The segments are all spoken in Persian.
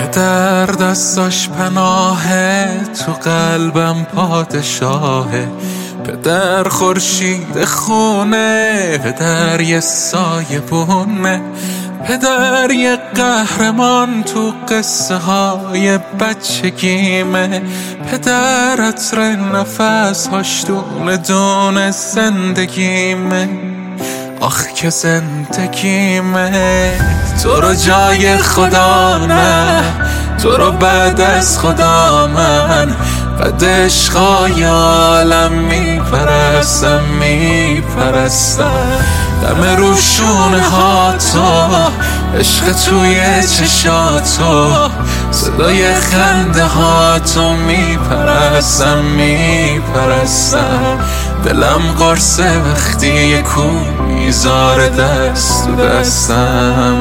پدر دستاش پناهه، تو قلبم پادشاهه. پدر خورشید خونه، پدر یه سایه بونه، پدر یه قهرمان تو قصه های بچگیمه. پدر عطر نفس هاش دونه دونه زندگیمه. آخ که زندگیمه. تو رو جای خدا نه، تو رو بعد از خدا من قد عشقای عالم میپرستم دم روشونه ها تو، عشق توی چشاتو، صدای خنده ها تو میپرستم دلم قرصه وقتی یه کو میذاره دست تو دستم.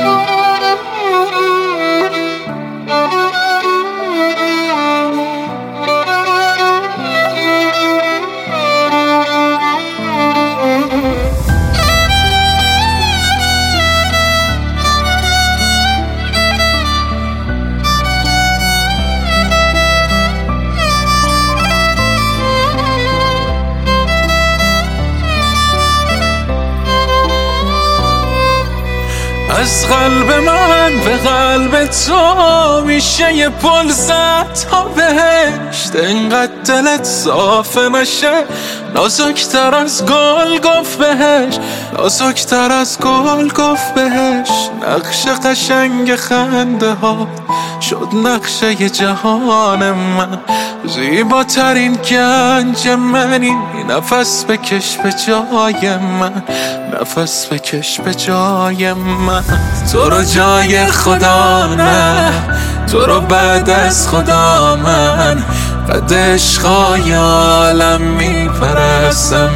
از قلب من به قلب تو میشه یه پل زد تا بهشت. انقدر دلت صافه نشه، نازکتر از گل گفت بهش، نازکتر از گل گفت بهش. نقش قشنگ خنده ها شد نقشه ی جهان من، زیباترین گنج منی، نفس بکش به جای من، نفس بکش به جای من. تو رو جای خدا نه، تو رو بعد از خدا من قد عشقای عالم میپرستم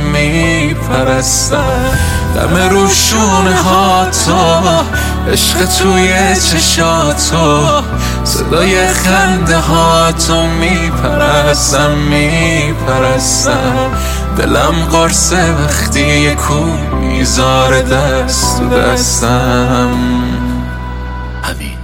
دم روشونه ها تو، عشق توی چشاتو، صدای خنده ها تو میپرستم دلم قرصه وقتی یه کو میذاره دست تو دستم. همین